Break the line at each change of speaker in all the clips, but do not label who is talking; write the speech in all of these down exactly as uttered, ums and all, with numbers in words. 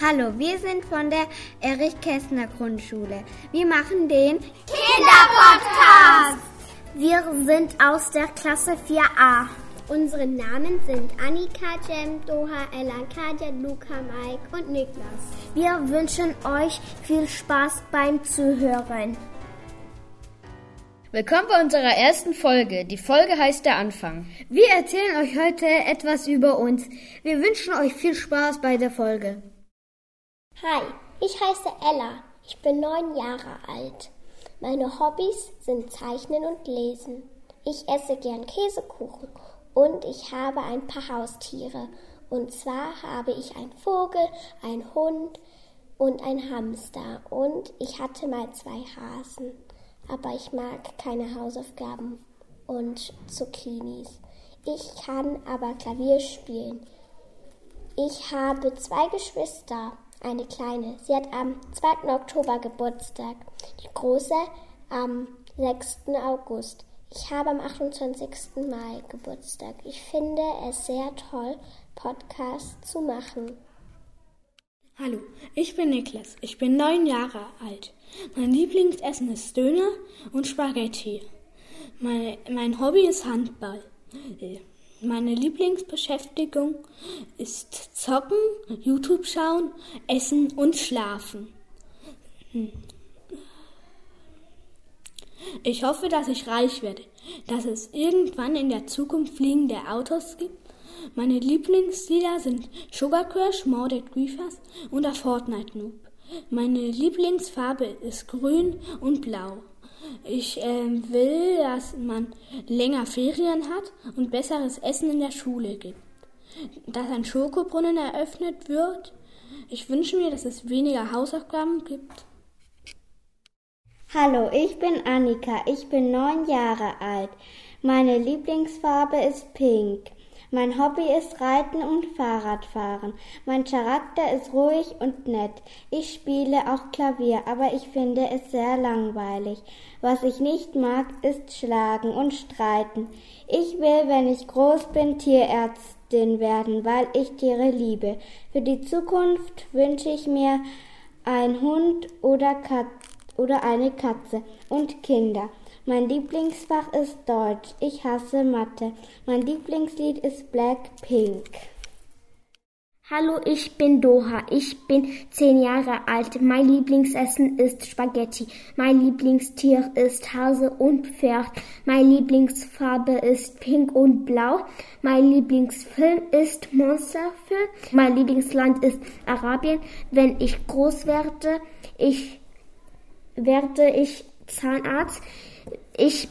Hallo, wir sind von der Erich-Kästner Grundschule. Wir machen den
Kinderpodcast.
Wir sind aus der Klasse vier a.
Unsere Namen sind Annika, Jem, Doha, Ella, Katja, Luca, Mike und Niklas.
Wir wünschen euch viel Spaß beim Zuhören.
Willkommen bei unserer ersten Folge. Die Folge heißt Der Anfang.
Wir erzählen euch heute etwas über uns. Wir wünschen euch viel Spaß bei der Folge.
Hi, ich heiße Ella. Ich bin neun Jahre alt. Meine Hobbys sind Zeichnen und Lesen. Ich esse gern Käsekuchen und ich habe ein paar Haustiere. Und zwar habe ich einen Vogel, einen Hund und einen Hamster. Und ich hatte mal zwei Hasen. Aber ich mag keine Hausaufgaben und Zucchinis. Ich kann aber Klavier spielen. Ich habe zwei Geschwister, eine kleine. Sie hat am zweiten Oktober Geburtstag, die große am sechsten August. Ich habe am achtundzwanzigsten Mai Geburtstag. Ich finde es sehr toll, Podcasts zu machen.
Hallo, ich bin Niklas. Ich bin neun Jahre alt. Mein Lieblingsessen ist Döner und Spaghetti. Mein, mein Hobby ist Handball. Meine Lieblingsbeschäftigung ist Zocken, YouTube schauen, Essen und Schlafen. Ich hoffe, dass ich reich werde, dass es irgendwann in der Zukunft fliegende Autos gibt. Meine Lieblingslieder sind Sugar Crush, Mordred Griefers und der Fortnite Noob. Meine Lieblingsfarbe ist grün und blau. Ich äh, will, dass man länger Ferien hat und besseres Essen in der Schule gibt. Dass ein Schokobrunnen eröffnet wird. Ich wünsche mir, dass es weniger Hausaufgaben gibt.
Hallo, ich bin Annika. Ich bin neun Jahre alt. Meine Lieblingsfarbe ist pink. Mein Hobby ist Reiten und Fahrradfahren. Mein Charakter ist ruhig und nett. Ich spiele auch Klavier, aber ich finde es sehr langweilig. Was ich nicht mag, ist Schlagen und Streiten. Ich will, wenn ich groß bin, Tierärztin werden, weil ich Tiere liebe. Für die Zukunft wünsche ich mir einen Hund oder, Kat- oder eine Katze und Kinder. Mein Lieblingsfach ist Deutsch. Ich hasse Mathe. Mein Lieblingslied ist Blackpink.
Hallo, ich bin Doha. Ich bin zehn Jahre alt. Mein Lieblingsessen ist Spaghetti. Mein Lieblingstier ist Hase und Pferd. Meine Lieblingsfarbe ist pink und blau. Mein Lieblingsfilm ist Monsterfilm. Mein Lieblingsland ist Arabien. Wenn ich groß werde, ich werde ich Zahnarzt. Ich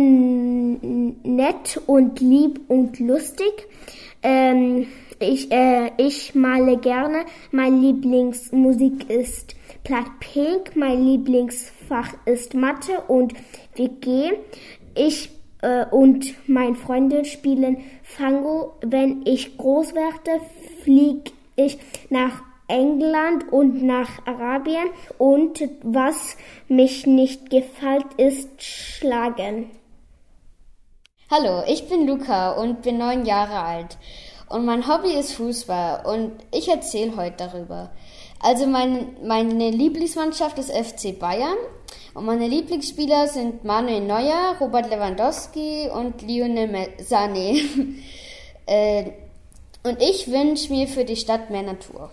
bin nett und lieb und lustig. Ähm, ich, äh, ich male gerne. Meine Lieblingsmusik ist Blackpink. Mein Lieblingsfach ist Mathe und W G. Ich äh, und meine Freunde spielen Fango. Wenn ich groß werde, fliege ich nach England und nach Arabien und was mich nicht gefällt, ist Schlagen.
Hallo, ich bin Luca und bin neun Jahre alt und mein Hobby ist Fußball und ich erzähle heute darüber. Also meine, meine Lieblingsmannschaft ist F C Bayern und meine Lieblingsspieler sind Manuel Neuer, Robert Lewandowski und Lionel Sané. äh, und ich wünsche mir für die Stadt mehr Natur.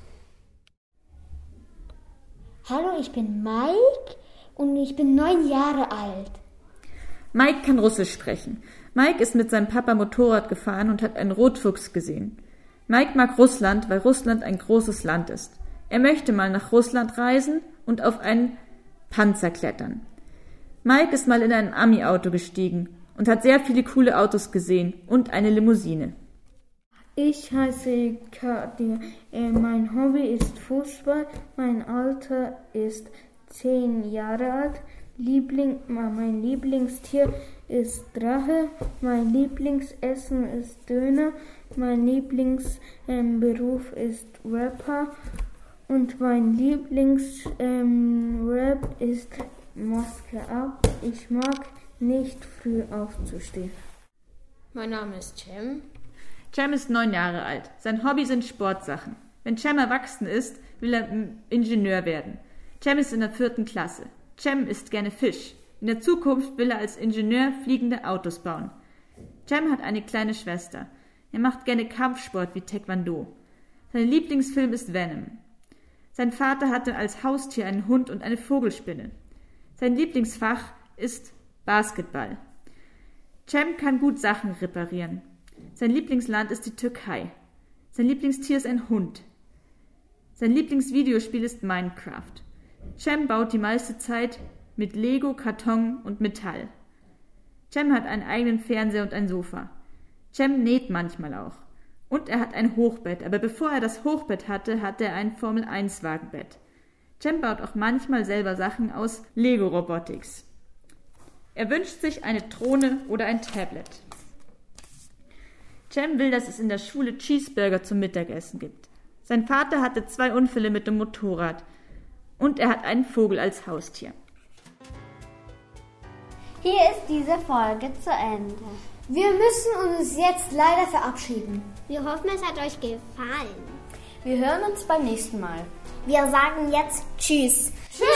Hallo, ich bin Mike und ich bin neun Jahre alt.
Mike kann Russisch sprechen. Mike ist mit seinem Papa Motorrad gefahren und hat einen Rotfuchs gesehen. Mike mag Russland, weil Russland ein großes Land ist. Er möchte mal nach Russland reisen und auf einen Panzer klettern. Mike ist mal in ein Ami-Auto gestiegen und hat sehr viele coole Autos gesehen und eine Limousine.
Ich heiße Katja. Mein Hobby ist Fußball. Mein Alter ist zehn Jahre alt. Liebling, mein Lieblingstier ist Drache. Mein Lieblingsessen ist Döner. Mein Lieblingsberuf ähm, ist Rapper. Und mein Lieblingsrap ähm, ist Maske ab. Ich mag nicht früh aufzustehen.
Mein Name ist Cem.
Cem ist neun Jahre alt. Sein Hobby sind Sportsachen. Wenn Cem erwachsen ist, will er Ingenieur werden. Cem ist in der vierten Klasse. Cem isst gerne Fisch. In der Zukunft will er als Ingenieur fliegende Autos bauen. Cem hat eine kleine Schwester. Er macht gerne Kampfsport wie Taekwondo. Sein Lieblingsfilm ist Venom. Sein Vater hatte als Haustier einen Hund und eine Vogelspinne. Sein Lieblingsfach ist Basketball. Cem kann gut Sachen reparieren. Sein Lieblingsland ist die Türkei. Sein Lieblingstier ist ein Hund. Sein Lieblingsvideospiel ist Minecraft. Cem baut die meiste Zeit mit Lego, Karton und Metall. Cem hat einen eigenen Fernseher und ein Sofa. Cem näht manchmal auch. Und er hat ein Hochbett, aber bevor er das Hochbett hatte, hatte er ein Formel eins Wagenbett. Cem baut auch manchmal selber Sachen aus Lego Robotics. Er wünscht sich eine Drohne oder ein Tablet. Cem will, dass es in der Schule Cheeseburger zum Mittagessen gibt. Sein Vater hatte zwei Unfälle mit dem Motorrad und er hat einen Vogel als Haustier.
Hier ist diese Folge zu Ende.
Wir müssen uns jetzt leider verabschieden.
Wir hoffen, es hat euch gefallen.
Wir hören uns beim nächsten Mal.
Wir sagen jetzt Tschüss.
Tschüss!